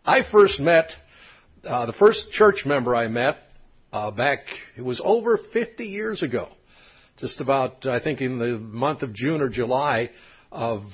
I first met, the first church member I met it was over 50 years ago, just about, I think, in the month of June or July of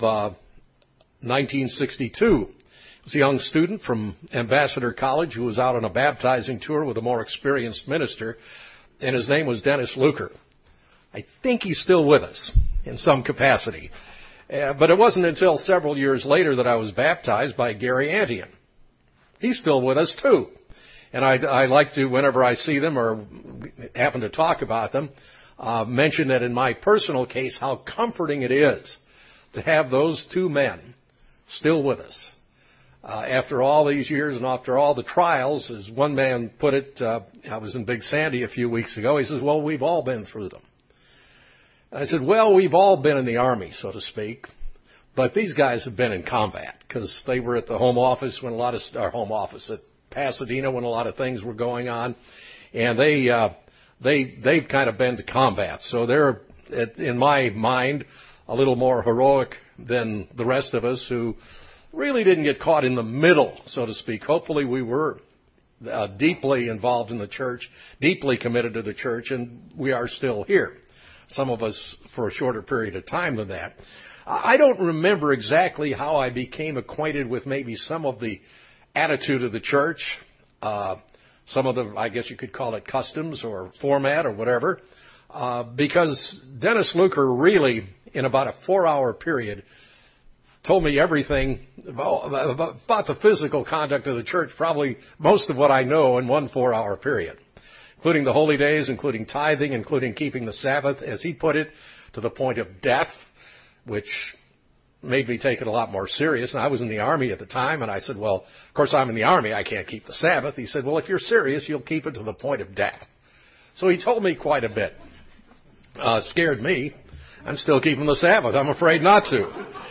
1962. I was a young student from Ambassador College who was out on a baptizing tour with a more experienced minister, and his name was Dennis Luker. I think he's still with us in some capacity. But it wasn't until several years later that I was baptized by Gary Antian. He's still with us, too. And I like to, whenever I see them or happen to talk about them, mention that in my personal case, how comforting it is to have those two men still with us. After all these years and after all the trials, as one man put it, I was in Big Sandy a few weeks ago, he says, well, we've all been through them. And I said, well, we've all been in the Army, so to speak, but these guys have been in combat because they were at the home office when our home office at Pasadena when a lot of things were going on, and they've kind of been to combat. So they're, in my mind, a little more heroic than the rest of us who really didn't get caught in the middle, so to speak. Hopefully we were deeply involved in the church, deeply committed to the church, and we are still here. Some of us for a shorter period of time than that. I don't remember exactly how I became acquainted with maybe some of the attitude of the church, some of the, I guess you could call it customs or format or whatever, because Dennis Luker really, in about a 4-hour period, told me everything about the physical conduct of the church, probably most of what I know in one 4-hour period, including the holy days, including tithing, including keeping the Sabbath, as he put it, to the point of death, which made me take it a lot more serious. And I was in the Army at the time, and I said, well, of course I'm in the Army, I can't keep the Sabbath. He said, well, if you're serious, you'll keep it to the point of death. So he told me quite a bit. Scared me. I'm still keeping the Sabbath. I'm afraid not to.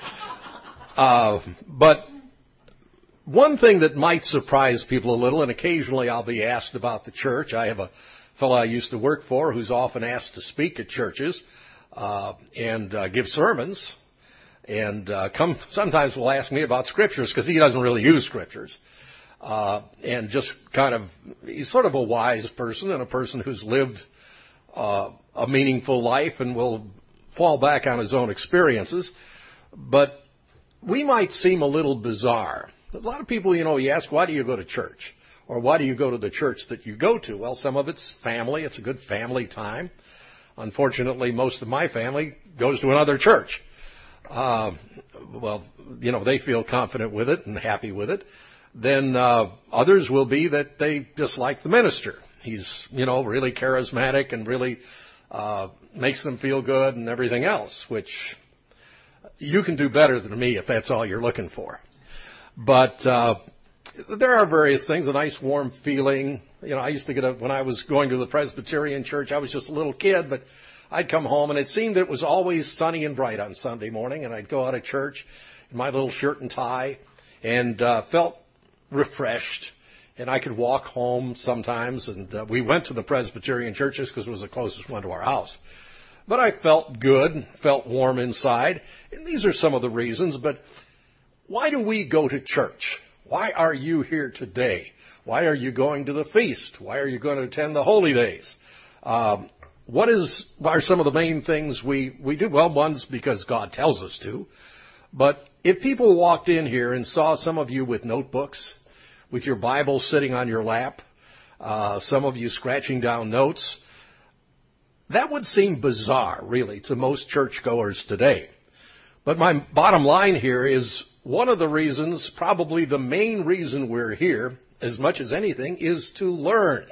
But one thing that might surprise people a little, and occasionally I'll be asked about the church. I have a fellow I used to work for who's often asked to speak at churches and give sermons. And sometimes will ask me about scriptures because he doesn't really use scriptures. And just he's sort of a wise person and a person who's lived a meaningful life and will fall back on his own experiences. But we might seem a little bizarre. There's a lot of people, you ask, why do you go to church? Or why do you go to the church that you go to? Well, some of it's family. It's a good family time. Unfortunately, most of my family goes to another church. They feel confident with it and happy with it. Then others will be that they dislike the minister. He's, really charismatic and really makes them feel good and everything else, which you can do better than me if that's all you're looking for. But there are various things, a nice warm feeling. I used to when I was going to the Presbyterian church, I was just a little kid, but I'd come home and it seemed it was always sunny and bright on Sunday morning, and I'd go out of church in my little shirt and tie and felt refreshed, and I could walk home sometimes, and we went to the Presbyterian churches because it was the closest one to our house. But I felt good, felt warm inside, and these are some of the reasons. But why do we go to church? Why are you here today? Why are you going to the feast? Why are you going to attend the holy days? What are some of the main things we do? Well, one's because God tells us to. But if people walked in here and saw some of you with notebooks, with your Bible sitting on your lap, some of you scratching down notes, that would seem bizarre, really, to most churchgoers today. But my bottom line here is one of the reasons, probably the main reason we're here, as much as anything, is to learn.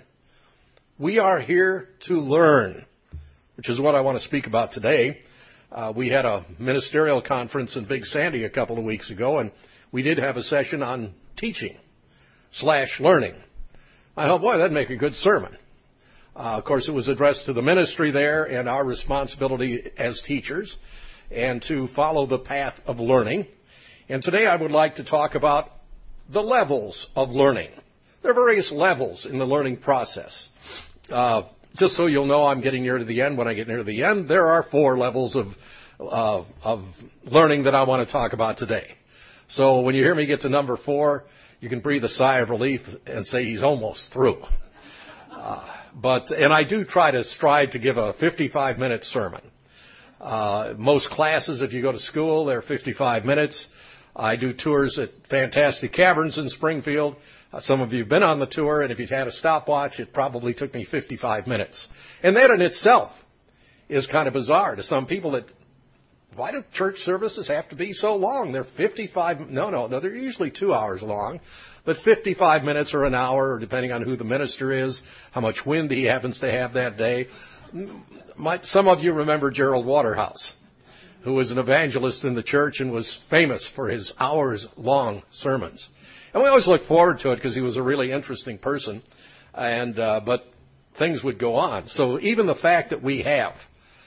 We are here to learn, which is what I want to speak about today. We had a ministerial conference in Big Sandy a couple of weeks ago, and we did have a session on teaching/learning. I thought, boy, that'd make a good sermon. Of course, it was addressed to the ministry there and our responsibility as teachers and to follow the path of learning. And today I would like to talk about the levels of learning. There are various levels in the learning process. Just so you'll know, I'm getting near to the end. When I get near to the end, there are 4 levels of learning that I want to talk about today. So when you hear me get to number 4, you can breathe a sigh of relief and say he's almost through. And I do try to strive to give a 55-minute sermon. Most classes, if you go to school, they're 55 minutes. I do tours at Fantastic Caverns in Springfield. Some of you have been on the tour, and if you'd had a stopwatch, it probably took me 55 minutes. And that in itself is kind of bizarre to some people. That why do church services have to be so long? They're 55, no, they're usually 2 hours long, but 55 minutes or an hour, depending on who the minister is, how much wind he happens to have that day. Some of you remember Gerald Waterhouse, who was an evangelist in the church and was famous for his hours-long sermons. And we always looked forward to it because he was a really interesting person, but things would go on. So even the fact that we have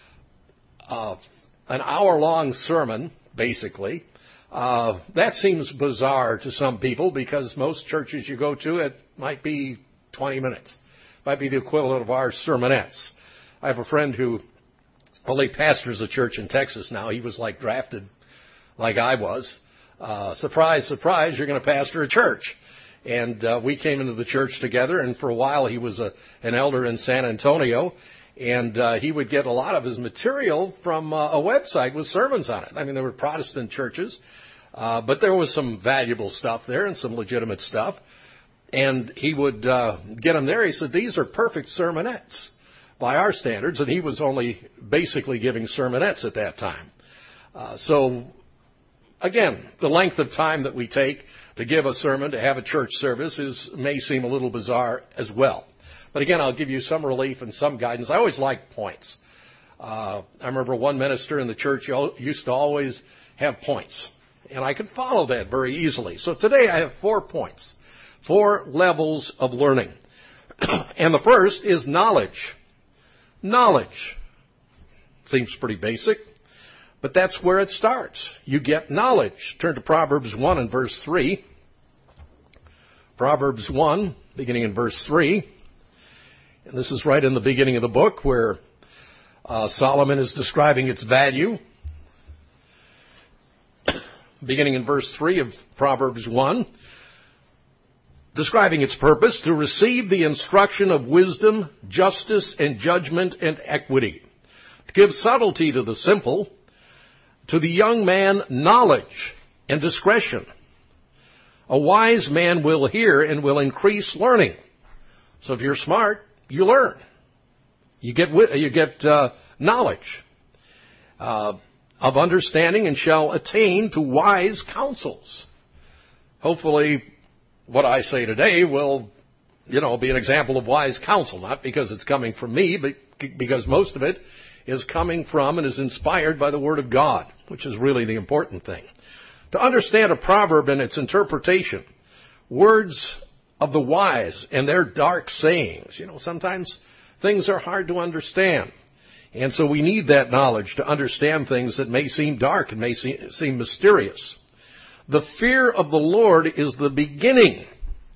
an hour-long sermon, basically, that seems bizarre to some people because most churches you go to, it might be 20 minutes. Might be the equivalent of our sermonettes. I have a friend who only pastors a church in Texas now. He was drafted like I was. Surprise, surprise, you're going to pastor a church. And we came into the church together, and for a while he was an elder in San Antonio, and he would get a lot of his material from a website with sermons on it. I mean, there were Protestant churches, but there was some valuable stuff there and some legitimate stuff. And he would get them there. He said, these are perfect sermonettes by our standards, and he was only basically giving sermonettes at that time. So, again, the length of time that we take to give a sermon, to have a church service, may seem a little bizarre as well. But again, I'll give you some relief and some guidance. I always like points. I remember one minister in the church used to always have points, and I could follow that very easily. So today I have 4 points, 4 levels of learning. And the first is knowledge. Knowledge. Seems pretty basic, but that's where it starts. You get knowledge. Turn to Proverbs 1 and verse 3. Proverbs 1, beginning in verse 3. And this is right in the beginning of the book where Solomon is describing its value. Beginning in verse 3 of Proverbs 1. Describing its purpose, to receive the instruction of wisdom, justice, and judgment and equity. To give subtlety to the simple, to the young man knowledge and discretion. A wise man will hear and will increase learning. So if you're smart, you learn. You get knowledge of understanding and shall attain to wise counsels. Hopefully, what I say today will, be an example of wise counsel, not because it's coming from me, but because most of it is coming from and is inspired by the Word of God, which is really the important thing. To understand a proverb and its interpretation, words of the wise and their dark sayings. Sometimes things are hard to understand. And so we need that knowledge to understand things that may seem dark and may seem mysterious. The fear of the Lord is the beginning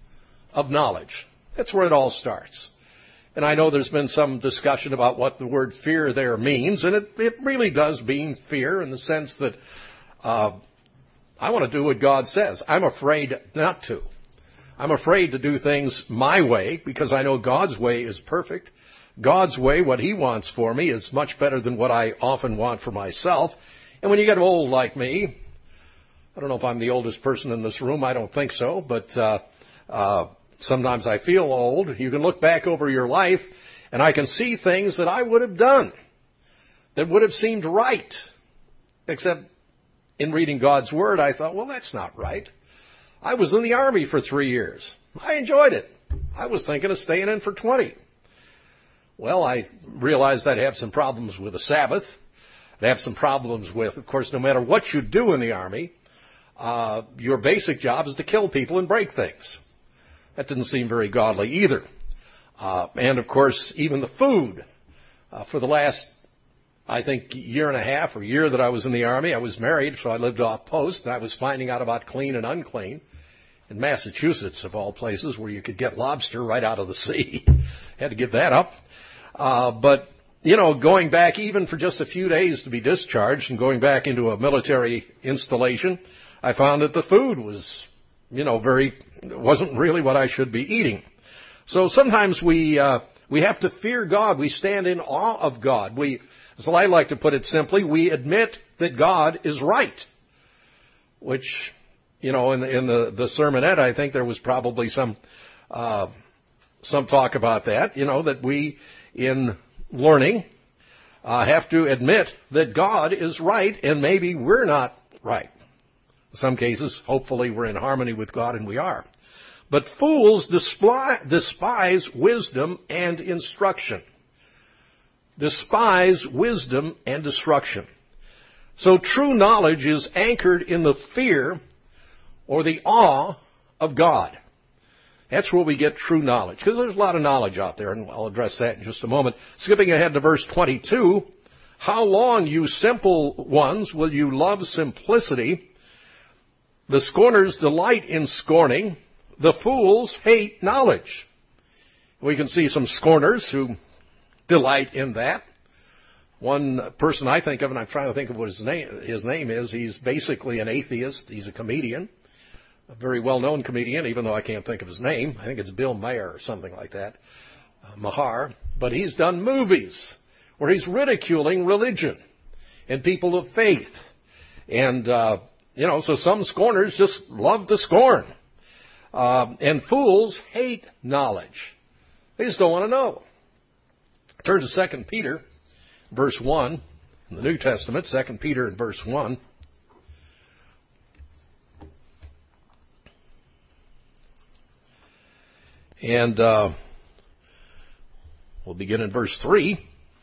of knowledge. That's where it all starts. And I know there's been some discussion about what the word fear there means, and it really does mean fear in the sense that I want to do what God says. I'm afraid not to. I'm afraid to do things my way because I know God's way is perfect. God's way, what He wants for me, is much better than what I often want for myself. And when you get old like me, I don't know if I'm the oldest person in this room. I don't think so. But sometimes I feel old. You can look back over your life, and I can see things that I would have done that would have seemed right. Except in reading God's Word, I thought, well, that's not right. I was in the Army for 3 years. I enjoyed it. I was thinking of staying in for 20. Well, I realized I'd have some problems with the Sabbath. I'd have some problems with, of course, no matter what you do in the Army, your basic job is to kill people and break things. That didn't seem very godly either. And, of course, even the food. For the last, I think, year and a half or year that I was in the Army, I was married, so I lived off post, and I was finding out about clean and unclean. In Massachusetts, of all places, where you could get lobster right out of the sea. Had to give that up. But, going back even for just a few days to be discharged and going back into a military installation, I found that the food was wasn't really what I should be eating. So sometimes we have to fear God. We stand in awe of God. As I like to put it simply, we admit that God is right. Which, in the sermonette, I think there was probably some talk about that, that we, in learning, have to admit that God is right and maybe we're not right. In some cases, hopefully we're in harmony with God, and we are. But fools despise wisdom and instruction. Despise wisdom and instruction. So true knowledge is anchored in the fear or the awe of God. That's where we get true knowledge, because there's a lot of knowledge out there, and I'll address that in just a moment. Skipping ahead to verse 22, how long, you simple ones, will you love simplicity? The scorners delight in scorning. The fools hate knowledge. We can see some scorners who delight in that. One person I think of, and I'm trying to think of what his name is, he's basically an atheist. He's a comedian, a very well-known comedian, even though I can't think of his name. I think it's Bill Maher or something like that, Maher. But he's done movies where he's ridiculing religion and people of faith. And, so some scorners just love to scorn. And fools hate knowledge. They just don't want to know. Turn to 2 Peter, verse 1, in the New Testament, 2 Peter and verse 1. And we'll begin in verse 3.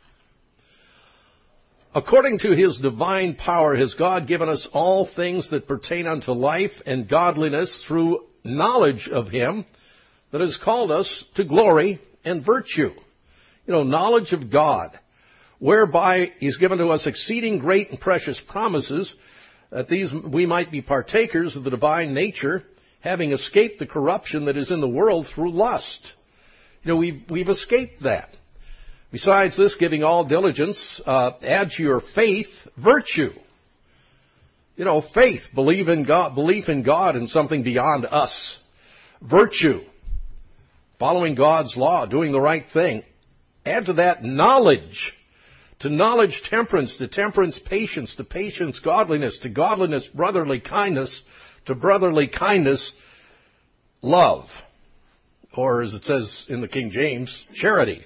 According to his divine power has God given us all things that pertain unto life and godliness through knowledge of him that has called us to glory and virtue. Knowledge of God, whereby he's given to us exceeding great and precious promises, that these we might be partakers of the divine nature, having escaped the corruption that is in the world through lust. We've escaped that. Besides this, giving all diligence, add to your faith virtue. Faith, belief in God and something beyond us. Virtue, following God's law, doing the right thing. Add to that knowledge. To knowledge, temperance. To temperance, patience. To patience, godliness. To godliness, brotherly kindness. To brotherly kindness, love. Or as it says in the King James, charity.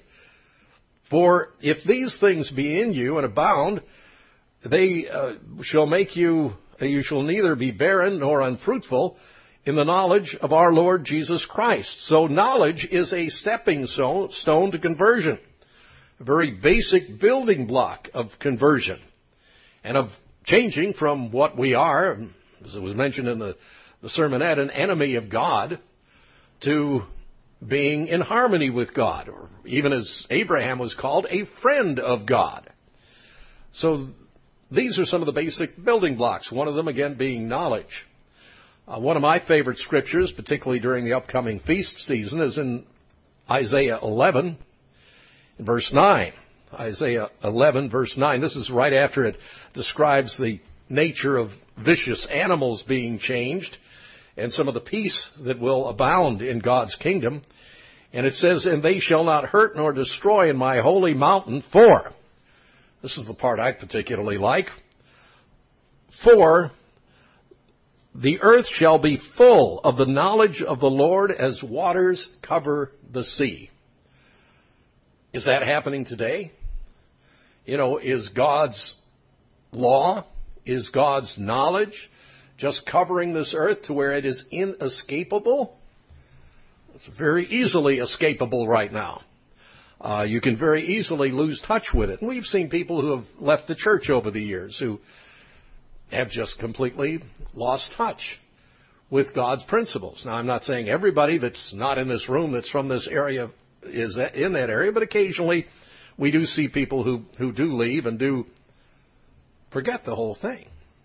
For if these things be in you and abound, they shall make you shall neither be barren nor unfruitful in the knowledge of our Lord Jesus Christ. So knowledge is a stepping stone to conversion. A very basic building block of conversion and of changing from what we are, as it was mentioned in the sermonette, an enemy of God, to being in harmony with God, or even as Abraham was called, a friend of God. So these are some of the basic building blocks, one of them, again, being knowledge. One of my favorite scriptures, particularly during the upcoming feast season, is in Isaiah 11, verse 9. Isaiah 11, verse 9. This is right after it describes the nature of vicious animals being changed and some of the peace that will abound in God's kingdom. And it says, and they shall not hurt nor destroy in my holy mountain, for, this is the part I particularly like, for the earth shall be full of the knowledge of the Lord as waters cover the sea. Is that happening today? Is God's law, is God's knowledge just covering this earth to where it is inescapable? It's very easily escapable right now. You can very easily lose touch with it. And we've seen people who have left the church over the years who have just completely lost touch with God's principles. Now, I'm not saying everybody that's not in this room that's from this area is in that area, but occasionally we do see people who do leave and do forget the whole thing.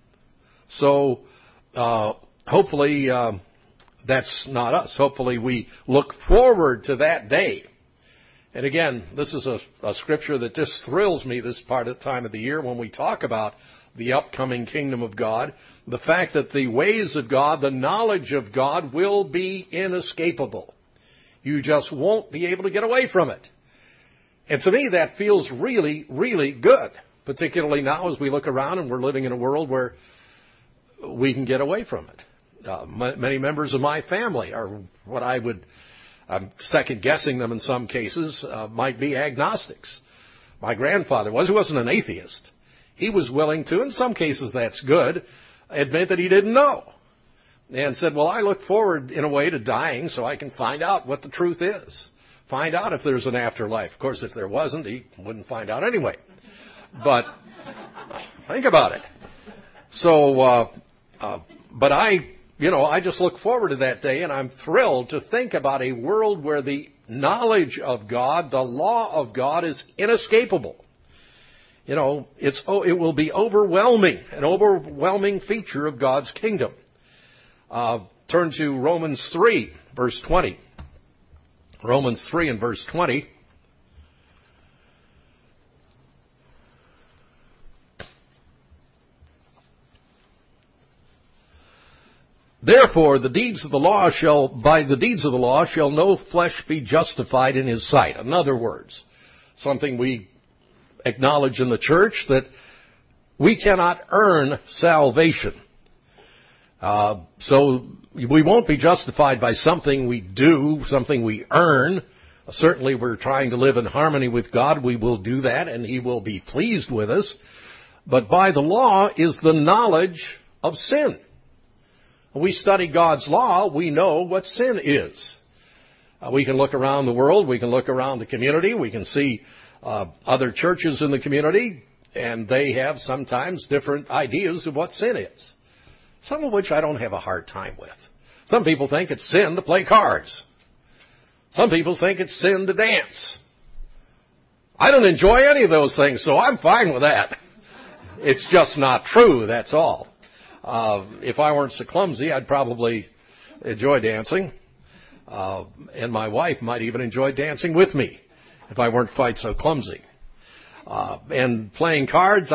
So hopefully that's not us. Hopefully we look forward to that day. And again, this is a scripture that just thrills me this part of the time of the year when we talk about the upcoming kingdom of God, the fact that the ways of God, the knowledge of God will be inescapable. You just won't be able to get away from it. And to me, that feels really, really good, particularly now as we look around and we're living in a world where we can get away from it. Many members of my family are what I'm second guessing them in some cases, might be agnostics. My grandfather he wasn't an atheist. He was willing to, in some cases that's good, admit that he didn't know. And said, well, I look forward in a way to dying so I can find out what the truth is. Find out if there's an afterlife. Of course, if there wasn't, he wouldn't find out anyway. But think about it. So, but I just look forward to that day, and I'm thrilled to think about a world where the knowledge of God, the law of God, is inescapable. It will be overwhelming, an overwhelming feature of God's kingdom. Turn to Romans 3, verse 20. Romans 3 and verse 20. Therefore, by the deeds of the law shall no flesh be justified in his sight. In other words, something we acknowledge in the church, that we cannot earn salvation. So we won't be justified by something we do, something we earn. Certainly we're trying to live in harmony with God. We will do that, and he will be pleased with us. But by the law is the knowledge of sin. When we study God's law, we know what sin is. We can look around the world, we can look around the community, we can see other churches in the community, and they have sometimes different ideas of what sin is. Some of which I don't have a hard time with. Some people think it's sin to play cards. Some people think it's sin to dance. I don't enjoy any of those things, so I'm fine with that. It's just not true, that's all. If I weren't so clumsy, I'd probably enjoy dancing. And my wife might even enjoy dancing with me if I weren't quite so clumsy. And playing cards,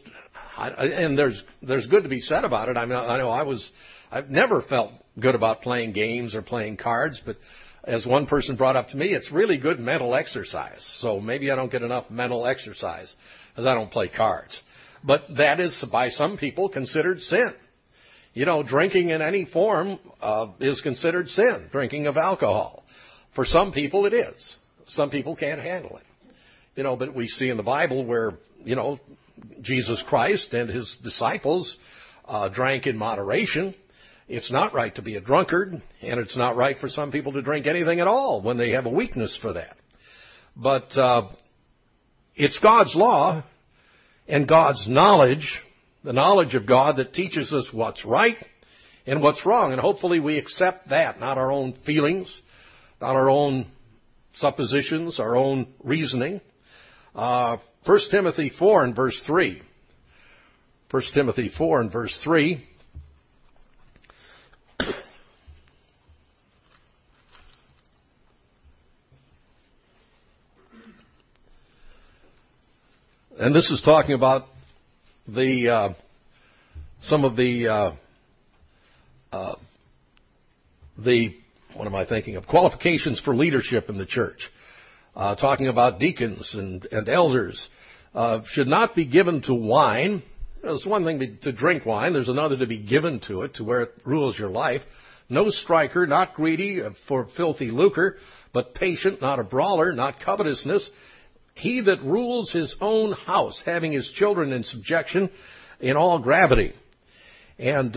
and there's good to be said about it. I mean, I've never felt good about playing games or playing cards, but as one person brought up to me, it's really good mental exercise. So maybe I don't get enough mental exercise as I don't play cards. But that is, by some people, considered sin. Drinking in any form is considered sin, drinking of alcohol. For some people, it is. Some people can't handle it. But we see in the Bible where, Jesus Christ and his disciples drank in moderation. It's not right to be a drunkard, and it's not right for some people to drink anything at all when they have a weakness for that. But it's God's law and God's knowledge, the knowledge of God, that teaches us what's right and what's wrong. And hopefully we accept that, not our own feelings, not our own suppositions, our own reasoning. 1 Timothy 4 and verse 3. 1 Timothy 4 and verse 3. And this is talking about some of the what am I thinking of? Qualifications for leadership in the church. Talking about deacons and elders. Should not be given to wine. There's one thing to drink wine. There's another to be given to it, to where it rules your life. No striker, not greedy for filthy lucre, but patient, not a brawler, not covetousness. He that rules his own house, having his children in subjection in all gravity. And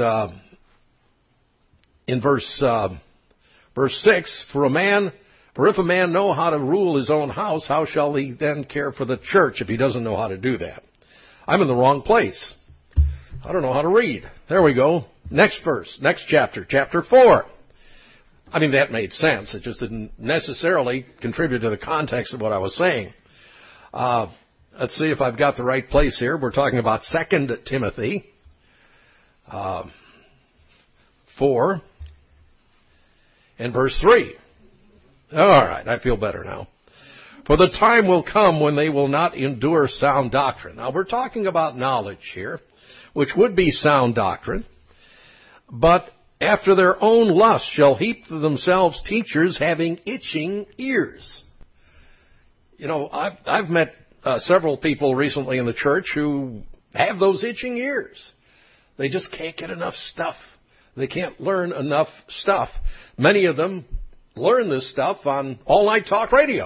in verse 6, for if a man know how to rule his own house, how shall he then care for the church if he doesn't know how to do that? I'm in the wrong place. I don't know how to read. There we go. Next verse, next chapter, chapter 4. I mean, that made sense. It just didn't necessarily contribute to the context of what I was saying. Let's see if I've got the right place here. We're talking about 2 Timothy 4 and verse 3. All right, I feel better now. For the time will come when they will not endure sound doctrine. Now, we're talking about knowledge here. which would be sound doctrine, but after their own lust shall heap to themselves teachers having itching ears. You know, I've met several people recently in the church who have those itching ears. They just can't get enough stuff. They can't learn enough stuff. Many of them learn this stuff on all-night talk radio.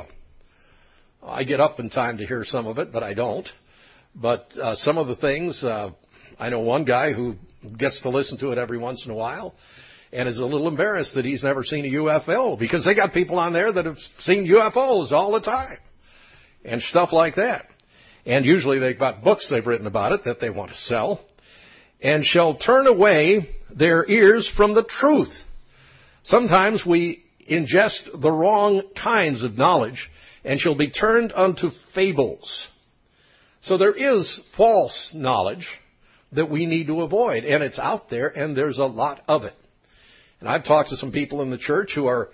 I get up in time to hear some of it, but I don't. But some of the things, I know one guy who gets to listen to it every once in a while and is a little embarrassed that he's never seen a UFO, because they got people on there that have seen UFOs all the time and stuff like that. And usually they've got books they've written about it that they want to sell. And shall turn away their ears from the truth. Sometimes we ingest the wrong kinds of knowledge and shall be turned unto fables. So there is false knowledge that we need to avoid, and it's out there, and there's a lot of it. And I've talked to some people in the church who are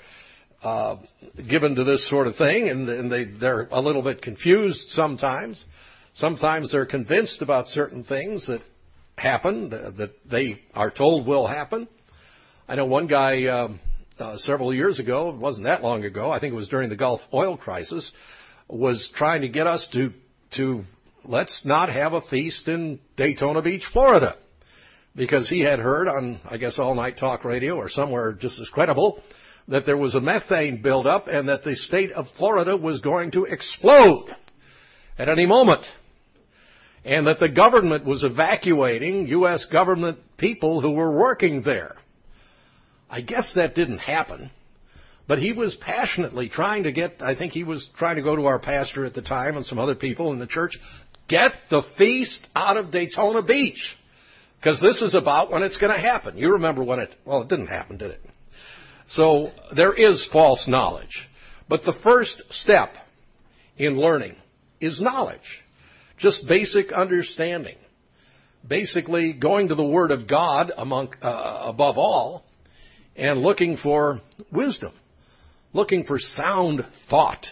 given to this sort of thing, and they're a little bit confused sometimes. Sometimes they're convinced about certain things that happen, that they are told will happen. I know one guy several years ago, it wasn't that long ago, I think it was during the Gulf oil crisis, was trying to get us to let's not have a feast in Daytona Beach, Florida, because he had heard on, I guess, all-night talk radio or somewhere just as credible that there was a methane buildup and that the state of Florida was going to explode at any moment, and that the government was evacuating U.S. government people who were working there. I guess that didn't happen, but he was passionately trying to get, I think he was trying to go to our pastor at the time and some other people in the church, get the feast out of Daytona Beach, because this is about when it's going to happen. You remember when it didn't happen, did it? So there is false knowledge. But the first step in learning is knowledge, just basic understanding. Basically going to the Word of God above all and looking for wisdom, looking for sound thought,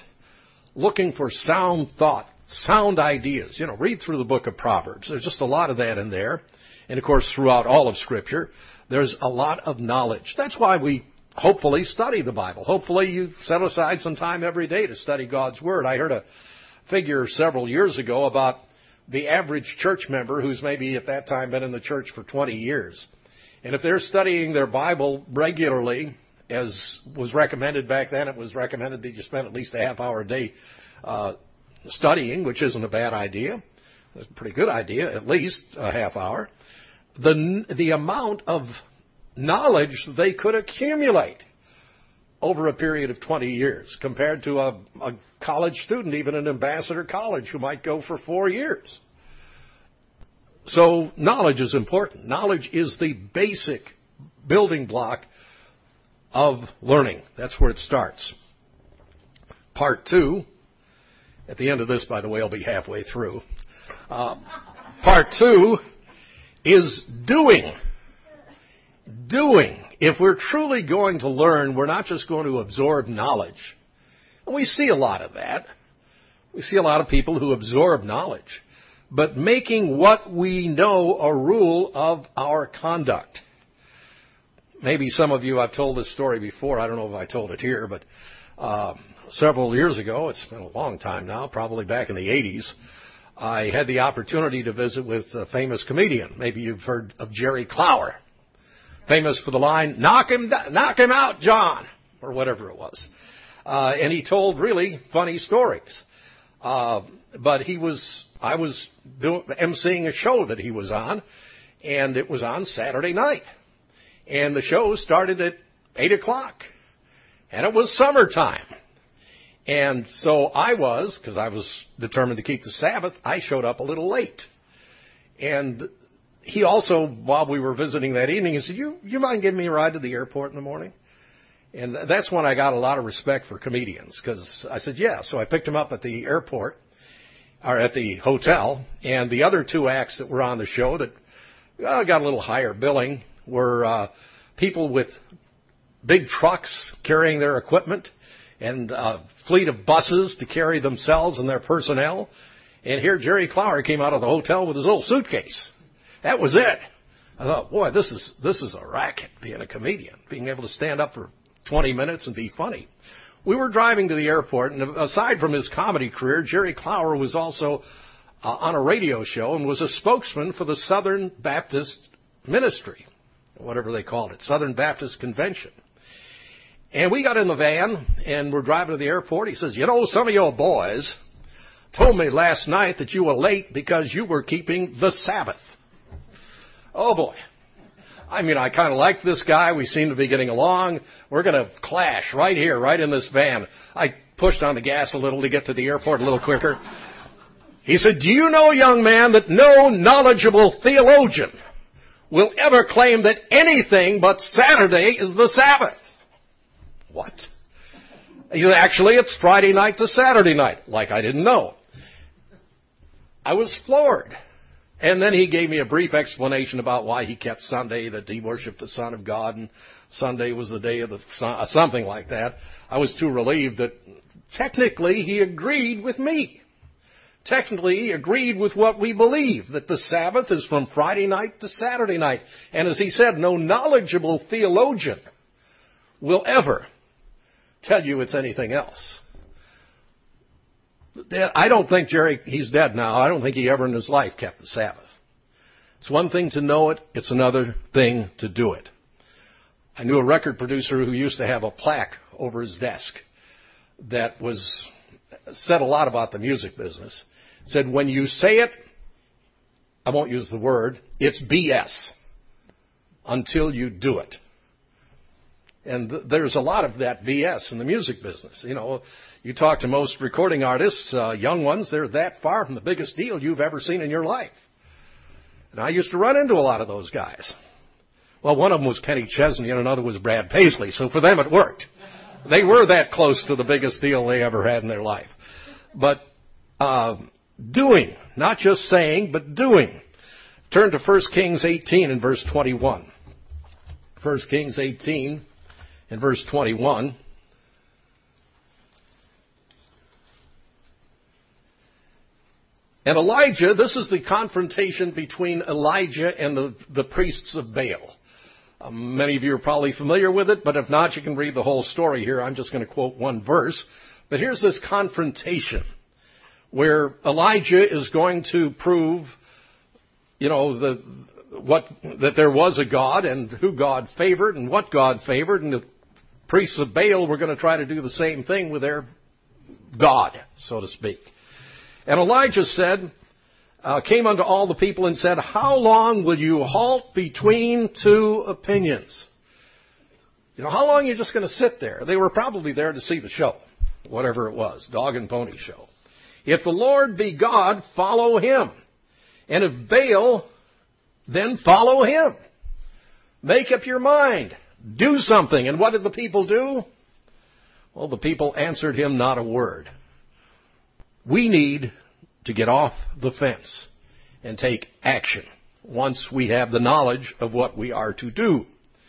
sound ideas. You know, read through the book of Proverbs. There's just a lot of that in there. And, of course, throughout all of Scripture, there's a lot of knowledge. That's why we hopefully study the Bible. Hopefully you set aside some time every day to study God's Word. I heard a figure several years ago about the average church member who's maybe at that time been in the church for 20 years. And if they're studying their Bible regularly, as was recommended back then, it was recommended that you spend at least a half hour a day studying, which isn't a bad idea. It's a pretty good idea, at least a half hour. The amount of knowledge they could accumulate over a period of 20 years compared to a college student, even an Ambassador College, who might go for 4 years. So knowledge is important. Knowledge is the basic building block of learning. That's where it starts. Part 2, at the end of this, by the way, I'll be halfway through. Part 2 is doing. Doing. If we're truly going to learn, we're not just going to absorb knowledge. And we see a lot of that. We see a lot of people who absorb knowledge, but making what we know a rule of our conduct. Maybe some of you, I've told this story before, I don't know if I told it here, but several years ago, it's been a long time now, probably back in the 80s, I had the opportunity to visit with a famous comedian. Maybe you've heard of Jerry Clower, famous for the line, knock him out, John, or whatever it was. And he told really funny stories. But I was emceeing a show that he was on, and it was on Saturday night. And the show started at 8 o'clock, and it was summertime. And so because I was determined to keep the Sabbath, I showed up a little late. And he also, while we were visiting that evening, he said, you mind giving me a ride to the airport in the morning? And that's when I got a lot of respect for comedians, because I said, yeah. So I picked him up at the airport, or at the hotel, and the other two acts that were on the show that got a little higher billing were people with big trucks carrying their equipment and a fleet of buses to carry themselves and their personnel. And here Jerry Clower came out of the hotel with his little suitcase. That was it. I thought, boy, this is a racket, being a comedian, being able to stand up for 20 minutes and be funny. We were driving to the airport, and aside from his comedy career, Jerry Clower was also on a radio show and was a spokesman for the Southern Baptist Ministry, whatever they called it, Southern Baptist Convention. And we got in the van, and we're driving to the airport. He says, you know, some of your boys told me last night that you were late because you were keeping the Sabbath. Oh, boy. I mean, I kind of like this guy. We seem to be getting along. We're going to clash right here, right in this van. I pushed on the gas a little to get to the airport a little quicker. He said, do you know, young man, that no knowledgeable theologian will ever claim that anything but Saturday is the Sabbath? What? He said, actually, it's Friday night to Saturday night. Like I didn't know. I was floored. And then he gave me a brief explanation about why he kept Sunday, that he worshiped the Son of God, and Sunday was the day of the sun, something like that. I was too relieved that technically he agreed with me. Technically he agreed with what we believe, that the Sabbath is from Friday night to Saturday night. And as he said, no knowledgeable theologian will ever tell you it's anything else. I don't think Jerry, he's dead now. I don't think he ever in his life kept the Sabbath. It's one thing to know it. It's another thing to do it. I knew a record producer who used to have a plaque over his desk that said a lot about the music business. It said, when you say it, I won't use the word, it's BS until you do it. And there's a lot of that BS in the music business. You know, you talk to most recording artists, young ones, they're that far from the biggest deal you've ever seen in your life. And I used to run into a lot of those guys. Well, one of them was Kenny Chesney and another was Brad Paisley, so for them it worked. They were that close to the biggest deal they ever had in their life. But doing, not just saying, but doing. Turn to 1 Kings 18 and verse 21. 1 Kings 18 and verse 21. And Elijah, this is the confrontation between Elijah and the priests of Baal. Many of you are probably familiar with it, but if not, you can read the whole story here. I'm just going to quote one verse. But here's this confrontation where Elijah is going to prove, you know, that there was a God and who God favored and what God favored, and the priests of Baal were going to try to do the same thing with their God, so to speak. And Elijah came unto all the people and said, how long will you halt between two opinions? You know, how long are you just going to sit there? They were probably there to see the show, whatever it was, dog and pony show. If the Lord be God, follow him. And if Baal, then follow him. Make up your mind. Do something. And what did the people do? Well, the people answered him not a word. We need to get off the fence and take action once we have the knowledge of what we are to do.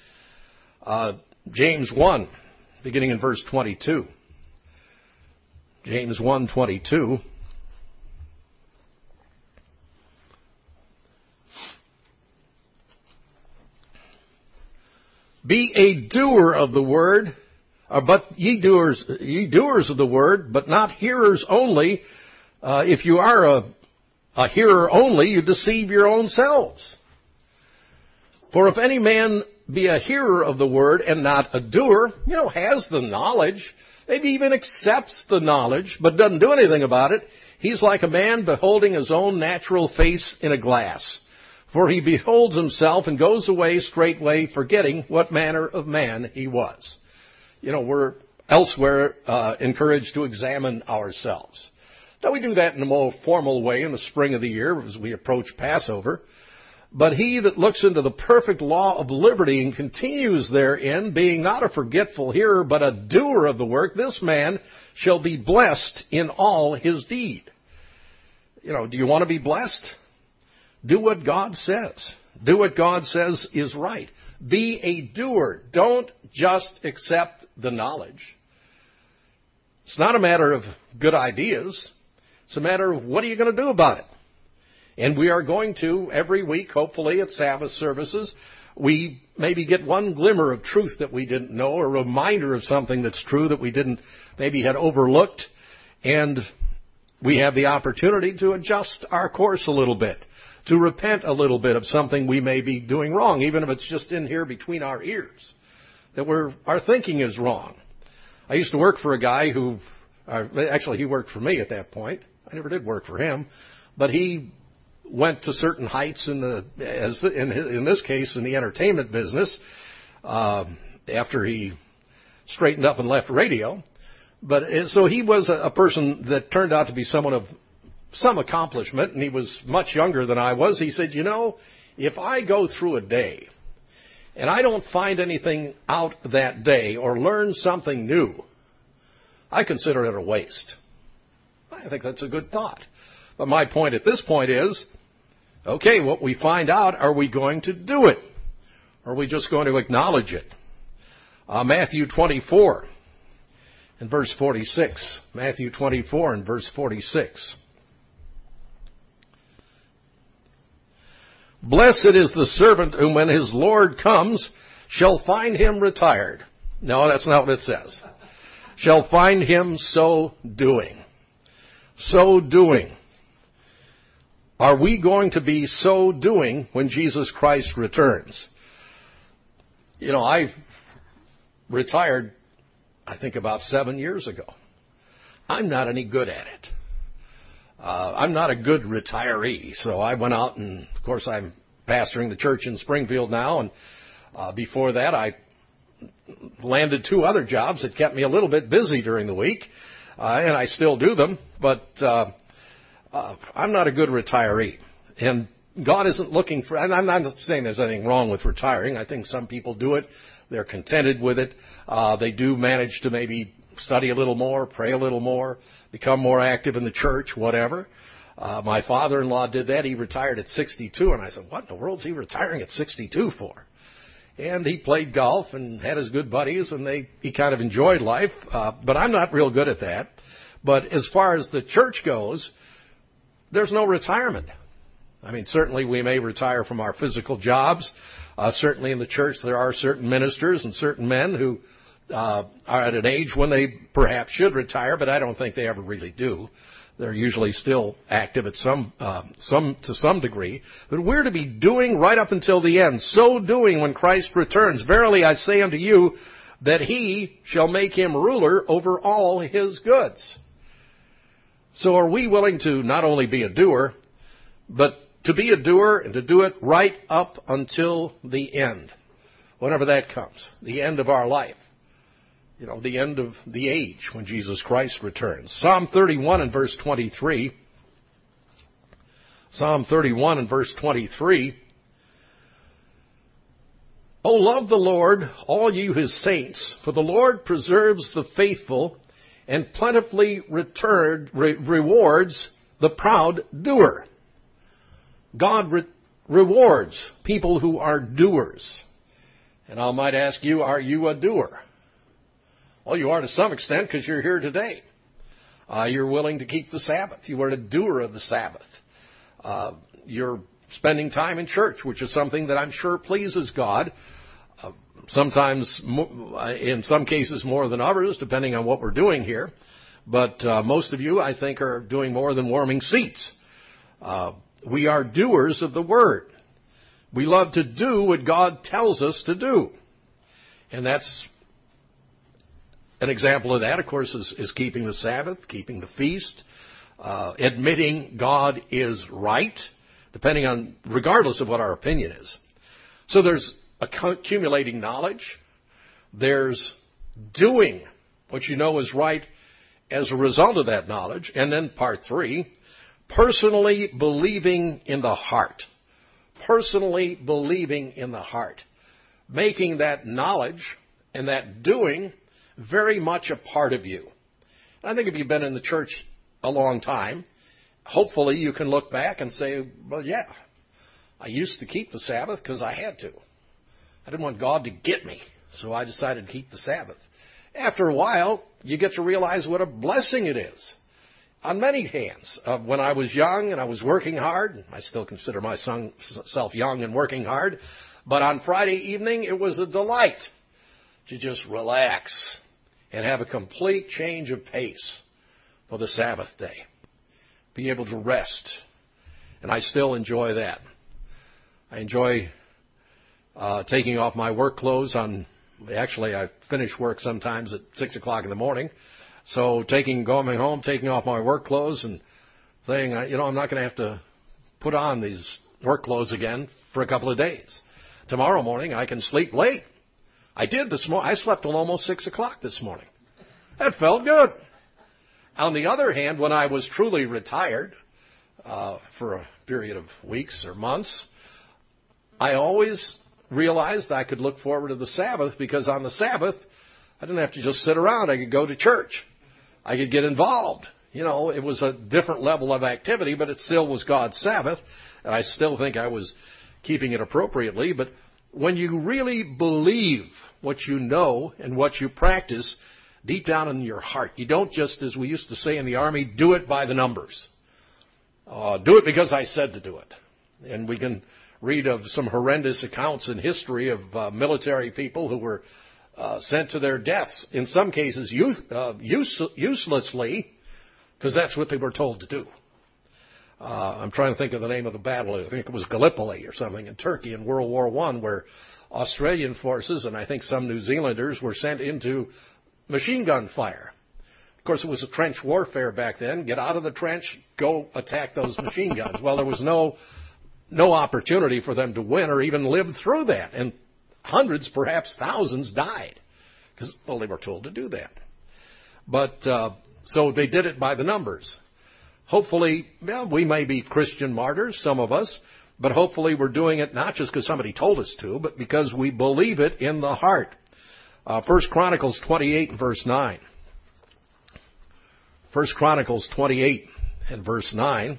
James 1, beginning in verse 22. James 1:22. Be a doer of the word, but ye doers of the word, but not hearers only. If you are a hearer only, you deceive your own selves. For if any man be a hearer of the word and not a doer, has the knowledge, maybe even accepts the knowledge, but doesn't do anything about it, he's like a man beholding his own natural face in a glass. For he beholds himself and goes away straightway, forgetting what manner of man he was. We're elsewhere encouraged to examine ourselves. Now, we do that in a more formal way in the spring of the year as we approach Passover. But he that looks into the perfect law of liberty and continues therein, being not a forgetful hearer, but a doer of the work, this man shall be blessed in all his deed. Do you want to be blessed? Do what God says. Do what God says is right. Be a doer. Don't just accept the knowledge. It's not a matter of good ideas. It's a matter of what are you going to do about it. And we are going to, every week, hopefully at Sabbath services, we maybe get one glimmer of truth that we didn't know, or a reminder of something that's true that we didn't, maybe had overlooked. And we have the opportunity to adjust our course a little bit, to repent a little bit of something we may be doing wrong, even if it's just in here between our ears, that our thinking is wrong. I used to work for a guy who, actually he worked for me at that point. I never did work for him, but he went to certain heights in this case in the entertainment business after he straightened up and left radio. But so he was a person that turned out to be someone of some accomplishment, and he was much younger than I was. He said, if I go through a day and I don't find anything out that day or learn something new, I consider it a waste. I think that's a good thought. But my point at this point is, okay, what we find out, are we going to do it? Or are we just going to acknowledge it? Matthew 24 and verse 46. Matthew 24 and verse 46. Blessed is the servant whom when his Lord comes shall find him retired. No, that's not what it says. Shall find him so doing. So doing. Are we going to be so doing when Jesus Christ returns? I retired, I think, about 7 years ago. I'm not any good at it. I'm not a good retiree, so I went out and, of course, I'm pastoring the church in Springfield now, and before that I landed 2 other jobs that kept me a little bit busy during the week, and I still do them, but I'm not a good retiree. And God isn't looking for, and I'm not saying there's anything wrong with retiring. I think some people do it. They're contented with it. They do manage to maybe study a little more, pray a little more, become more active in the church, whatever. My father-in-law did that. He retired at 62, and I said, what in the world is he retiring at 62 for? And he played golf and had his good buddies, and he kind of enjoyed life. But I'm not real good at that. But as far as the church goes, there's no retirement. I mean, certainly we may retire from our physical jobs. Certainly in the church there are certain ministers and certain men who are at an age when they perhaps should retire, but I don't think they ever really do. They're usually still active at to some degree. But we're to be doing right up until the end, so doing when Christ returns. Verily I say unto you that he shall make him ruler over all his goods. So are we willing to not only be a doer, but to be a doer and to do it right up until the end, whenever that comes, the end of our life, the end of the age when Jesus Christ returns. Psalm 31 and verse 23. Psalm 31 and verse 23. O love the Lord, all you his saints, for the Lord preserves the faithful and plentifully rewards the proud doer. God rewards people who are doers. And I might ask you, are you a doer? Well, you are to some extent because you're here today. You're willing to keep the Sabbath. You are a doer of the Sabbath. You're spending time in church, which is something that I'm sure pleases God. Sometimes, in some cases, more than others, depending on what we're doing here. But most of you, I think, are doing more than warming seats. We are doers of the Word. We love to do what God tells us to do. And that's an example of that, of course, is keeping the Sabbath, keeping the feast, admitting God is right, regardless of what our opinion is. So there's accumulating knowledge. There's doing what you know is right as a result of that knowledge. And then part 3, personally believing in the heart. Personally believing in the heart. Making that knowledge and that doing very much a part of you. And I think if you've been in the church a long time, hopefully you can look back and say, well, yeah, I used to keep the Sabbath because I had to. I didn't want God to get me, so I decided to keep the Sabbath. After a while, you get to realize what a blessing it is. on many hands. When I was young and I was working hard, I still consider myself young and working hard, but on Friday evening it was a delight to just relax and have a complete change of pace for the Sabbath day. Be able to rest. And I still enjoy that. I enjoy taking off my work clothes actually I finish work sometimes at 6 o'clock in the morning. So going home, taking off my work clothes and saying, I'm not going to have to put on these work clothes again for a couple of days. Tomorrow morning I can sleep late. I did this morning. I slept till almost 6 o'clock this morning. That felt good. On the other hand, when I was truly retired for a period of weeks or months, I always realized I could look forward to the Sabbath because on the Sabbath, I didn't have to just sit around. I could go to church. I could get involved. It was a different level of activity, but it still was God's Sabbath, and I still think I was keeping it appropriately. But when you really believe what you know and what you practice deep down in your heart, you don't just, as we used to say in the Army, do it by the numbers. Do it because I said to do it. And we can read of some horrendous accounts in history of military people who were sent to their deaths, in some cases uselessly, because that's what they were told to do. I'm trying to think of the name of the battle. I think it was Gallipoli or something in Turkey in World War I, where Australian forces and I think some New Zealanders were sent into machine gun fire. Of course, it was a trench warfare back then. Get out of the trench, go attack those machine guns. Well, there was no opportunity for them to win or even live through that. And hundreds, perhaps thousands, died because, they were told to do that. But so they did it by the numbers. Hopefully, we may be Christian martyrs, some of us, but hopefully we're doing it not just because somebody told us to, but because we believe it in the heart. 1 Chronicles 28 and verse 9. 1 Chronicles 28 and verse 9.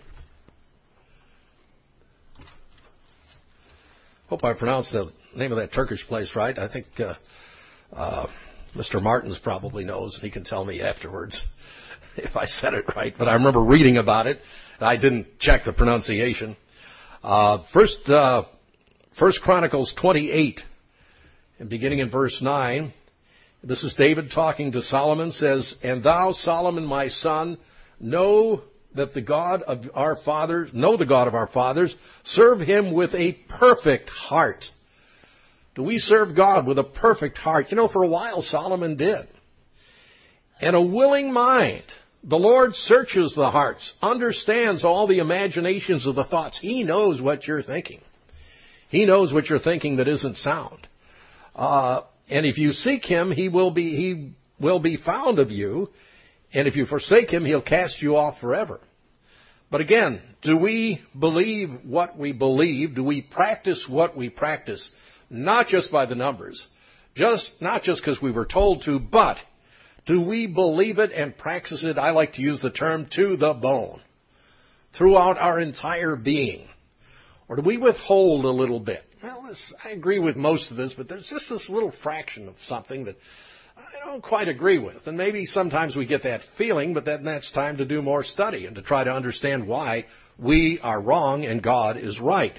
Hope I pronounced the name of that Turkish place right. I think Mr. Martins probably knows, and he can tell me afterwards if I said it right. But I remember reading about it, and I didn't check the pronunciation. First Chronicles 28, and beginning in verse 9, this is David talking to Solomon, says, "And thou, Solomon, my son, know the God of our fathers, serve him with a perfect heart." Do we serve God with a perfect heart? For a while Solomon did. "And a willing mind. The Lord searches the hearts, understands all the imaginations of the thoughts." He knows what you're thinking. He knows what you're thinking that isn't sound. And if you seek him, he will be found of you. And if you forsake him, he'll cast you off forever. But again, do we believe what we believe? Do we practice what we practice? Not just by the numbers, not just because we were told to, but do we believe it and practice it? I like to use the term to the bone, throughout our entire being. Or do we withhold a little bit? Well, I agree with most of this, but there's just this little fraction of something that I don't quite agree with. And maybe sometimes we get that feeling, but then that's time to do more study and to try to understand why we are wrong and God is right.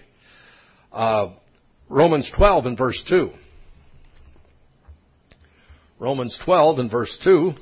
Romans 12 and verse 2. Romans 12 and verse 2.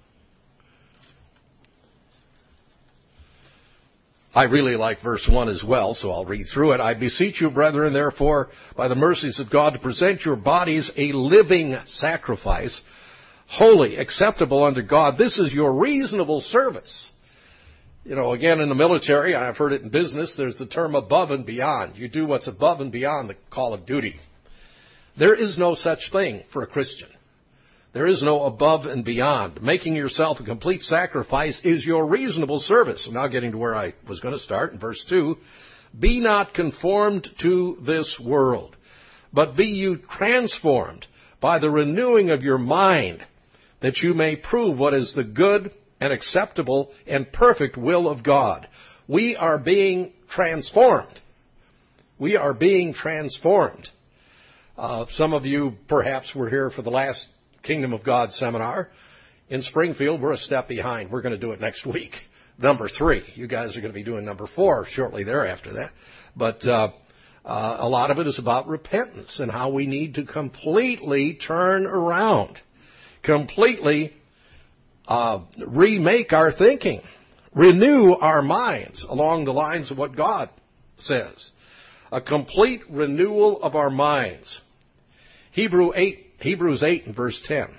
I really like verse 1 as well, so I'll read through it. "I beseech you, brethren, therefore, by the mercies of God, to present your bodies a living sacrifice, holy, acceptable unto God. This is your reasonable service." Again, in the military, I've heard it in business, there's the term above and beyond. You do what's above and beyond the call of duty. There is no such thing for a Christian. There is no above and beyond. Making yourself a complete sacrifice is your reasonable service. Now getting to where I was going to start in verse 2. "Be not conformed to this world, but be you transformed by the renewing of your mind, that you may prove what is the good and acceptable and perfect will of God." We are being transformed. We are being transformed. Some of you perhaps were here for the last Kingdom of God seminar. In Springfield, we're a step behind. We're going to do it next week. number 3. You guys are going to be doing number 4 shortly thereafter that. But a lot of it is about repentance and how we need to completely turn around, completely remake our thinking, renew our minds along the lines of what God says. A complete renewal of our minds. Hebrews 8 and verse 10.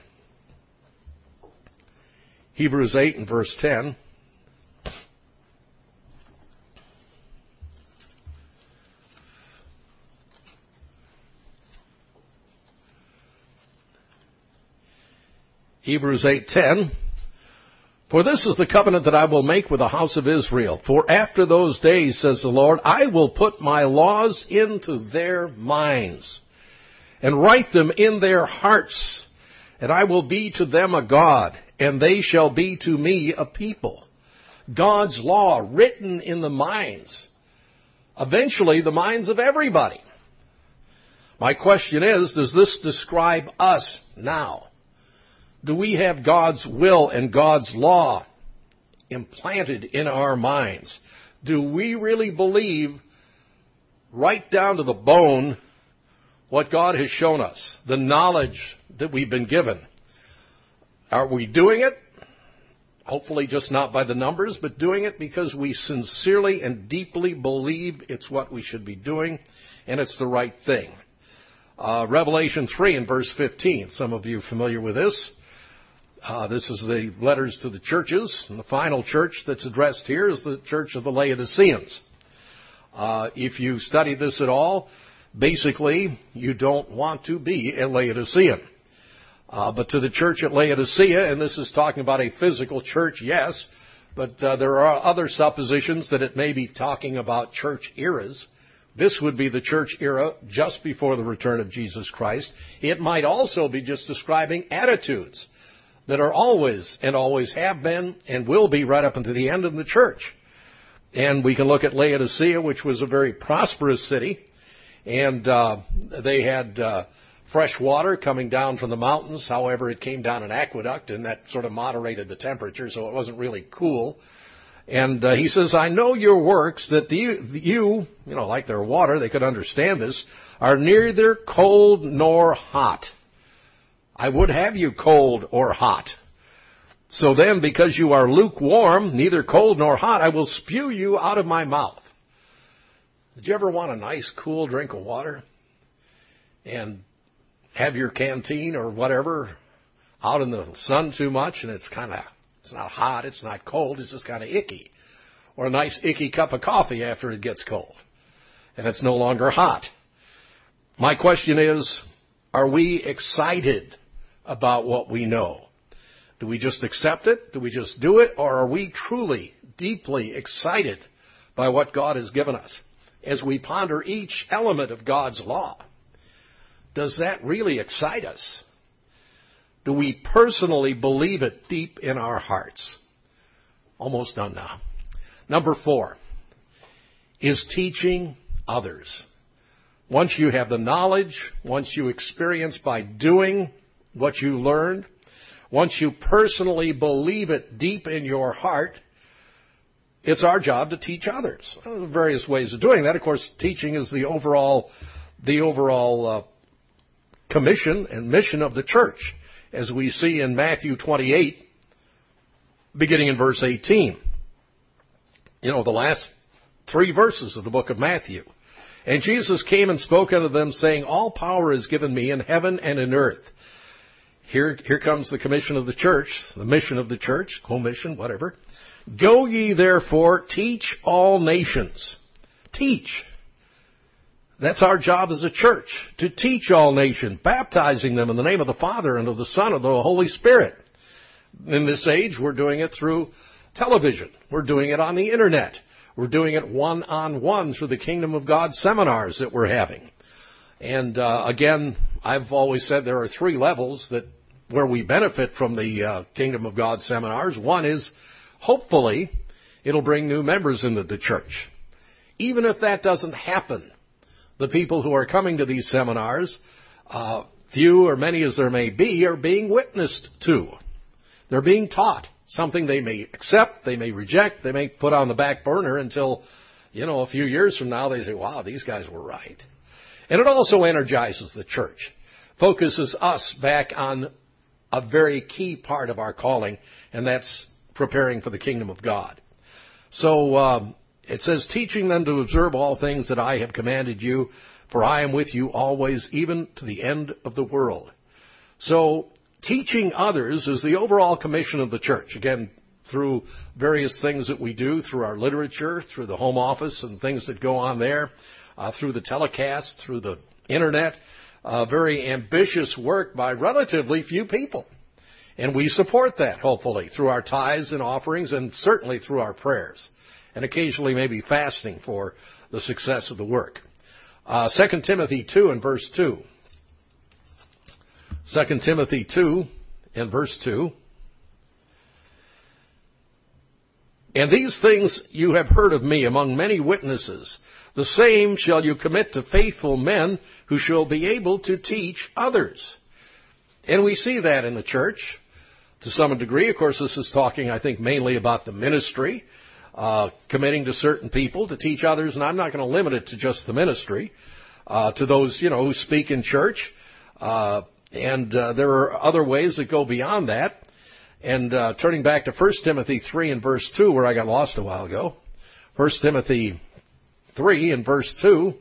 Hebrews 8 and verse 10. Hebrews 8:10. For this is the covenant that I will make with the house of Israel. For after those days, says the Lord, I will put my laws into their minds and write them in their hearts, and I will be to them a God, and they shall be to me a people. God's law written in the minds, eventually the minds of everybody. My question is, does this describe us now? Do we have God's will and God's law implanted in our minds? Do we really believe right down to the bone what God has shown us, the knowledge that we've been given? Are we doing it? Hopefully just not by the numbers, but doing it because we sincerely and deeply believe it's what we should be doing and it's the right thing. Revelation 3 and verse 15. Some of you are familiar with this. This is the letters to the churches, and the final church that's addressed here is the church of the Laodiceans. If you study this at all, basically you don't want to be a Laodicean. But to the church at Laodicea, and this is talking about a physical church, yes, but there are other suppositions that it may be talking about church eras. This would be the church era just before the return of Jesus Christ. It might also be just describing attitudes that are always and always have been and will be right up until the end of the church. And we can look at Laodicea, which was a very prosperous city, and they had fresh water coming down from the mountains. However, it came down an aqueduct, and that sort of moderated the temperature, so it wasn't really cool. And he says, I know your works, that you like their water, they could understand this, are neither cold nor hot. I would have you cold or hot. So then, because you are lukewarm, neither cold nor hot, I will spew you out of my mouth. Did you ever want a nice, cool drink of water? And have your canteen or whatever out in the sun too much, and it's not hot, it's not cold, it's just kind of icky. Or a nice, icky cup of coffee after it gets cold, and it's no longer hot. My question is, are we excited about what we know? Do we just accept it? Do we just do it? Or are we truly, deeply excited by what God has given us? As we ponder each element of God's law, does that really excite us? Do we personally believe it deep in our hearts? Almost done now. Number 4 is teaching others. Once you have the knowledge, once you experience by doing what you learned, once you personally believe it deep in your heart, it's our job to teach others. There are various ways of doing that. Of course, teaching is the overall commission and mission of the church, as we see in Matthew 28, beginning in verse 18. The last 3 verses of the book of Matthew. And Jesus came and spoke unto them, saying, all power is given me in heaven and in earth. Here comes the commission of the church, the mission of the church, commission, whatever. Go ye therefore, teach all nations. Teach. That's our job as a church, to teach all nations, baptizing them in the name of the Father and of the Son and of the Holy Spirit. In this age, we're doing it through television. We're doing it on the internet. We're doing it one-on-one through the Kingdom of God seminars that we're having. And again, I've always said there are 3 levels where we benefit from the Kingdom of God seminars. One is, hopefully, it'll bring new members into the church. Even if that doesn't happen, the people who are coming to these seminars, few or many as there may be, are being witnessed to. They're being taught something they may accept, they may reject, they may put on the back burner until, a few years from now they say, wow, these guys were right. And it also energizes the church, focuses us back on a very key part of our calling, and that's preparing for the kingdom of God. So it says, teaching them to observe all things that I have commanded you, for I am with you always, even to the end of the world. So teaching others is the overall commission of the church. Again, through various things that we do, through our literature, through the home office and things that go on there, through the telecast, through the internet, very ambitious work by relatively few people. And we support that, hopefully, through our tithes and offerings and certainly through our prayers. And occasionally maybe fasting for the success of the work. 2 Timothy 2 and verse 2. 2 Timothy 2 and verse 2. And these things you have heard of me among many witnesses. The same shall you commit to faithful men who shall be able to teach others. And we see that in the church to some degree. Of course, this is talking, I think, mainly about the ministry, committing to certain people to teach others. And I'm not going to limit it to just the ministry, to those, who speak in church. And there are other ways that go beyond that. And turning back to 1 Timothy 3 and verse 2, where I got lost a while ago. 1 Timothy 3 and verse 2.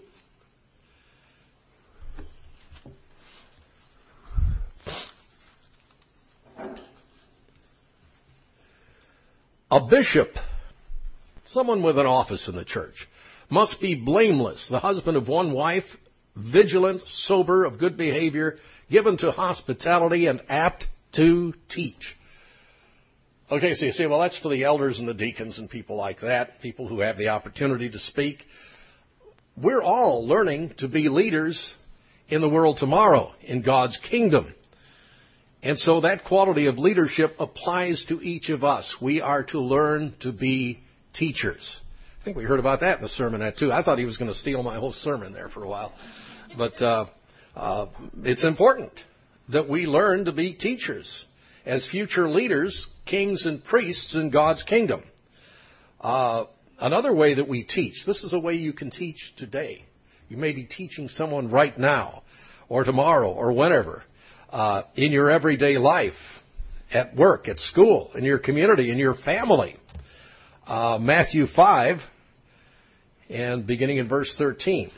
A bishop, someone with an office in the church, must be blameless, the husband of one wife, vigilant, sober, of good behavior, given to hospitality, and apt to teach. Okay, so you say, well, that's for the elders and the deacons and people like that, people who have the opportunity to speak. We're all learning to be leaders in the world tomorrow, in God's kingdom. And so that quality of leadership applies to each of us. We are to learn to be teachers. I think we heard about that in the sermonette too. I thought he was going to steal my whole sermon there for a while. But it's important that we learn to be teachers as future leaders, kings and priests in God's kingdom. Another way that we teach, this is a way you can teach today. You may be teaching someone right now or tomorrow or whenever. In your everyday life, at work, at school, in your community, in your family. Matthew 5, and beginning in verse 13.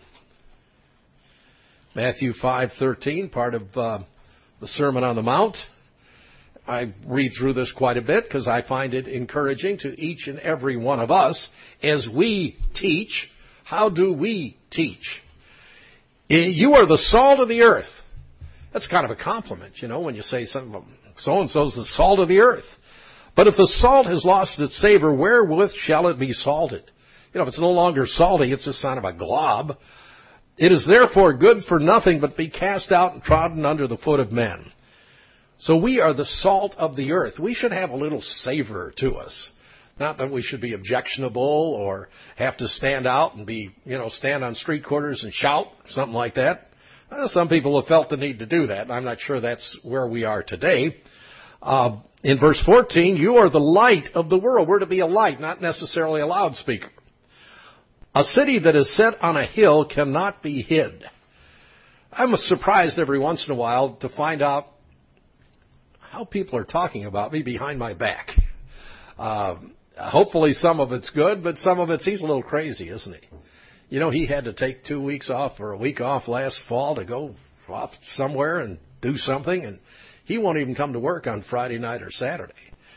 Matthew 5:13, part of the Sermon on the Mount. I read through this quite a bit because I find it encouraging to each and every one of us as we teach. How do we teach? You are the salt of the earth. That's kind of a compliment, when you say something, so-and-so's the salt of the earth. But if the salt has lost its savor, wherewith shall it be salted? If it's no longer salty, it's just kind of a glob. It is therefore good for nothing but be cast out and trodden under the foot of men. So we are the salt of the earth. We should have a little savor to us. Not that we should be objectionable or have to stand out and be, stand on street corners and shout, something like that. Some people have felt the need to do that. I'm not sure that's where we are today. In verse 14, you are the light of the world. We're to be a light, not necessarily a loudspeaker. A city that is set on a hill cannot be hid. I'm surprised every once in a while to find out how people are talking about me behind my back. Hopefully some of it's good, but some of it's he's a little crazy, isn't he? He had to take 2 weeks off or a week off last fall to go off somewhere and do something, and he won't even come to work on Friday night or Saturday.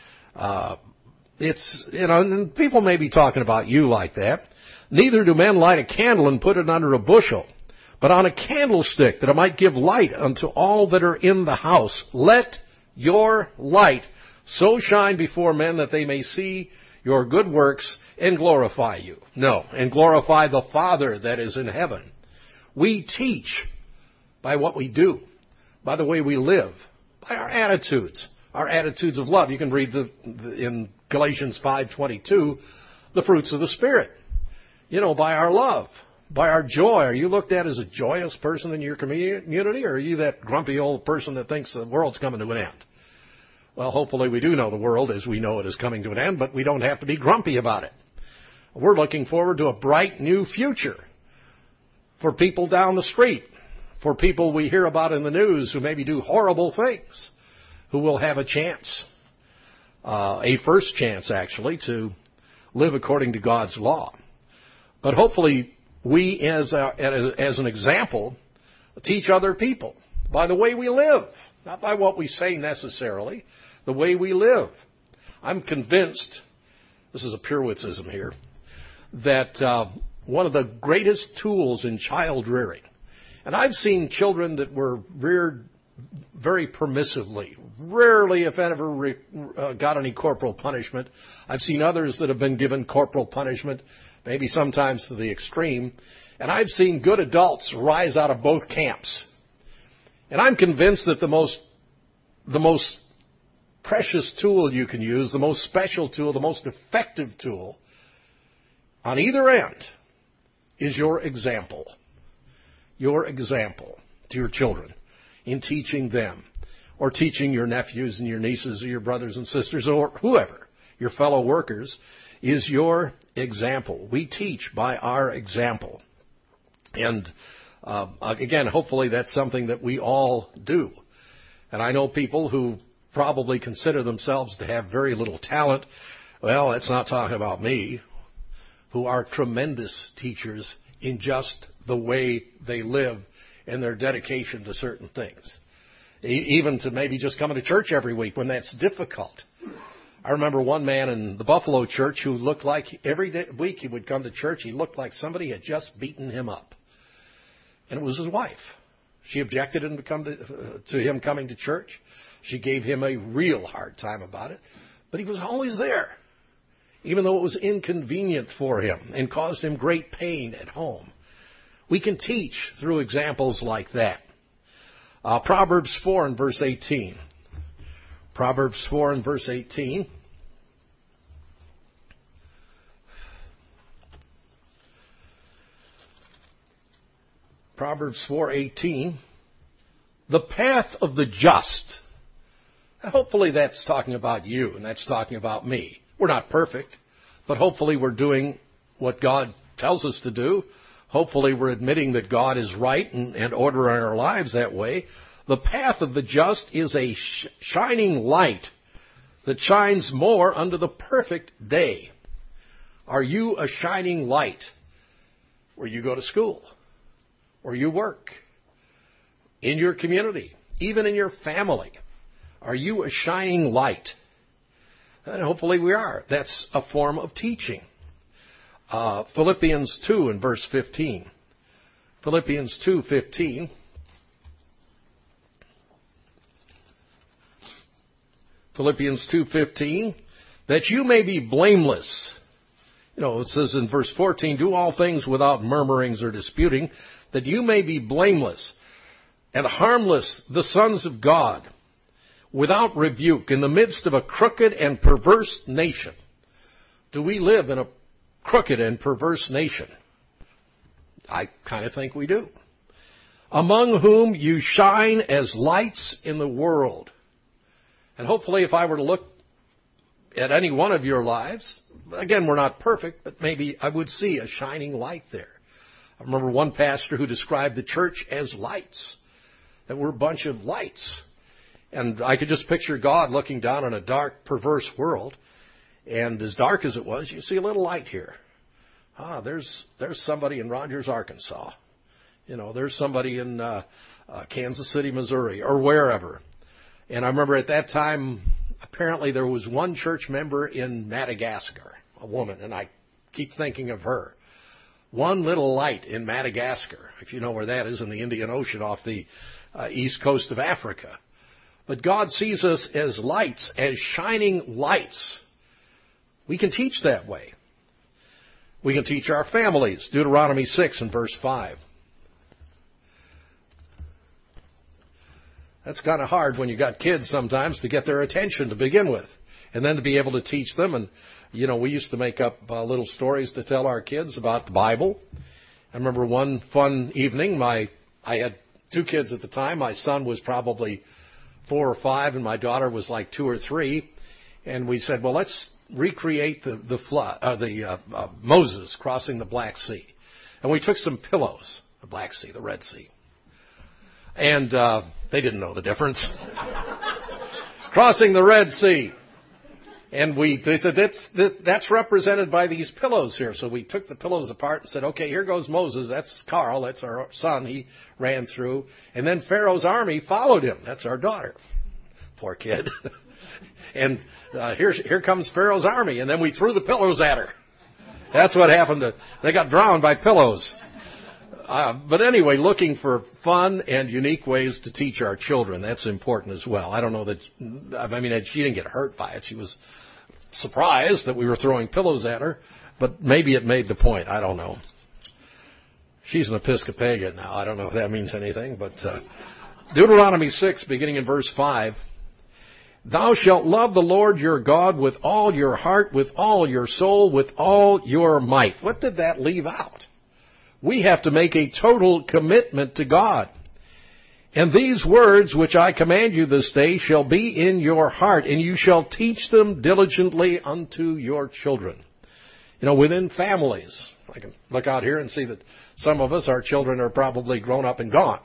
And people may be talking about you like that. Neither do men light a candle and put it under a bushel, but on a candlestick, that it might give light unto all that are in the house. Let your light so shine before men that they may see your good works and glorify you. No, and glorify the Father that is in heaven. We teach by what we do, by the way we live, by our attitudes of love. You can read in Galatians 5:22, the fruits of the Spirit. By our love, by our joy. Are you looked at as a joyous person in your community, or are you that grumpy old person that thinks the world's coming to an end? Well, hopefully we do know the world as we know it is coming to an end, but we don't have to be grumpy about it. We're looking forward to a bright new future for people down the street, for people we hear about in the news who maybe do horrible things, who will have a chance, a first chance actually, to live according to God's law. But hopefully we, as an example, teach other people by the way we live, not by what we say necessarily, the way we live. I'm convinced, this is a Purewitz-ism here, that one of the greatest tools in child rearing, and I've seen children that were reared very permissively, rarely, if ever, got any corporal punishment. I've seen others that have been given corporal punishment, maybe sometimes to the extreme, and I've seen good adults rise out of both camps. And I'm convinced that the most precious tool you can use, the most special tool, the most effective tool on either end is your example. Your example to your children in teaching them, or teaching your nephews and your nieces or your brothers and sisters or whoever, your fellow workers, is your example. We teach by our example. And again, hopefully that's something that we all do. And I know people who probably consider themselves to have very little talent. Well, that's not talking about me, who are tremendous teachers in just the way they live and their dedication to certain things. Even to maybe just coming to church every week when that's difficult. I remember one man in the Buffalo church who looked like every week he would come to church, he looked like somebody had just beaten him up. And it was his wife. She objected to him coming to church. She gave him a real hard time about it. But he was always there, even though it was inconvenient for him and caused him great pain at home. We can teach through examples like that. Proverbs 4 and verse 18. Proverbs 4 and verse 18. Proverbs 4:18. The path of the just. Hopefully that's talking about you and that's talking about me. We're not perfect, but hopefully we're doing what God tells us to do. Hopefully we're admitting that God is right and ordering our lives that way. The path of the just is a shining light that shines more under the perfect day. Are you a shining light where you go to school, where you work, in your community, even in your family? Are you a shining light? And hopefully we are. That's a form of teaching. Philippians 2 and verse 15. Philippians 2:15. Philippians 2:15. That you may be blameless. It says in verse 14, do all things without murmurings or disputing, that you may be blameless and harmless, the sons of God, without rebuke, in the midst of a crooked and perverse nation. Do we live in a crooked and perverse nation? I kind of think we do. Among whom you shine as lights in the world. And hopefully if I were to look at any one of your lives, again, we're not perfect, but maybe I would see a shining light there. I remember one pastor who described the church as lights, that we're a bunch of lights. And I could just picture God looking down on a dark, perverse world. And as dark as it was, you see a little light here. There's somebody in Rogers, Arkansas. There's somebody in Kansas City, Missouri, or wherever. And I remember at that time, apparently there was one church member in Madagascar, a woman, and I keep thinking of her. One little light in Madagascar, if you know where that is, in the Indian Ocean off the east coast of Africa. But God sees us as lights, as shining lights. We can teach that way. We can teach our families. Deuteronomy 6 and verse 5. That's kind of hard when you got kids sometimes to get their attention to begin with, and then to be able to teach them. And, we used to make up little stories to tell our kids about the Bible. I remember one fun evening, I had 2 kids at the time. My son was probably 4 or 5, and my daughter was like 2 or 3, and we said, well, let's recreate the flood, Moses crossing the Black Sea. And we took some pillows, the Black Sea, the Red Sea. And they didn't know the difference. Crossing the Red Sea. And they said, that's represented by these pillows here. So we took the pillows apart and said, okay, here goes Moses. That's Carl. That's our son. He ran through. And then Pharaoh's army followed him. That's our daughter. Poor kid. And here comes Pharaoh's army. And then we threw the pillows at her. That's what happened. They got drowned by pillows. But anyway, looking for fun and unique ways to teach our children. That's important as well. I don't know that, she didn't get hurt by it. She was surprised that we were throwing pillows at her, but maybe it made the point. I don't know. She's an Episcopalian now. I don't know if that means anything, but Deuteronomy 6, beginning in verse 5, thou shalt love the Lord your God with all your heart, with all your soul, with all your might. What did that leave out? We have to make a total commitment to God. And these words which I command you this day shall be in your heart, and you shall teach them diligently unto your children. Within families, I can look out here and see that some of us, our children are probably grown up and gone.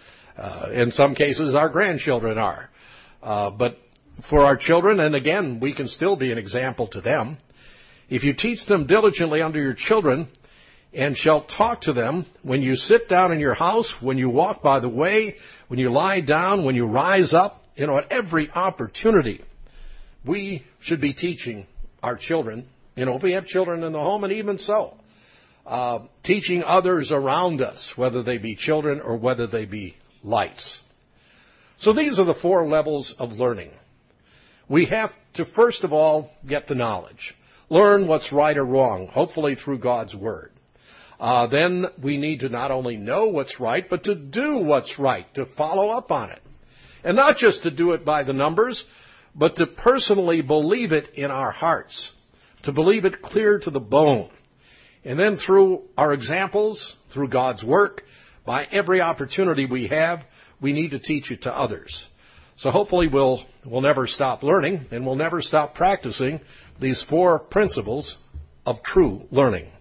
In some cases, our grandchildren are. But for our children, and again, we can still be an example to them. If you teach them diligently unto your children, and shall talk to them when you sit down in your house, when you walk by the way, when you lie down, when you rise up, at every opportunity. We should be teaching our children, if we have children in the home, and even so, teaching others around us, whether they be children or whether they be lights. So these are the 4 levels of learning. We have to, first of all, get the knowledge. Learn what's right or wrong, hopefully through God's Word. Then we need to not only know what's right, but to do what's right, to follow up on it. And not just to do it by the numbers, but to personally believe it in our hearts, to believe it clear to the bone. And then through our examples, through God's work, by every opportunity we have, we need to teach it to others. So hopefully we'll never stop learning, and we'll never stop practicing these 4 principles of true learning.